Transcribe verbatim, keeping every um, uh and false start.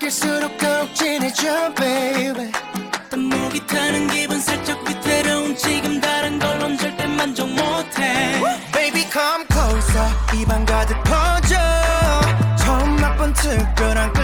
가까워질수록 더욱 진해져 baby 목이 타는 기분 살짝 위태로운 지금 다른 걸론 절대 만족 못해 Baby come closer 입안 가득 퍼져 처음 맛본 특별한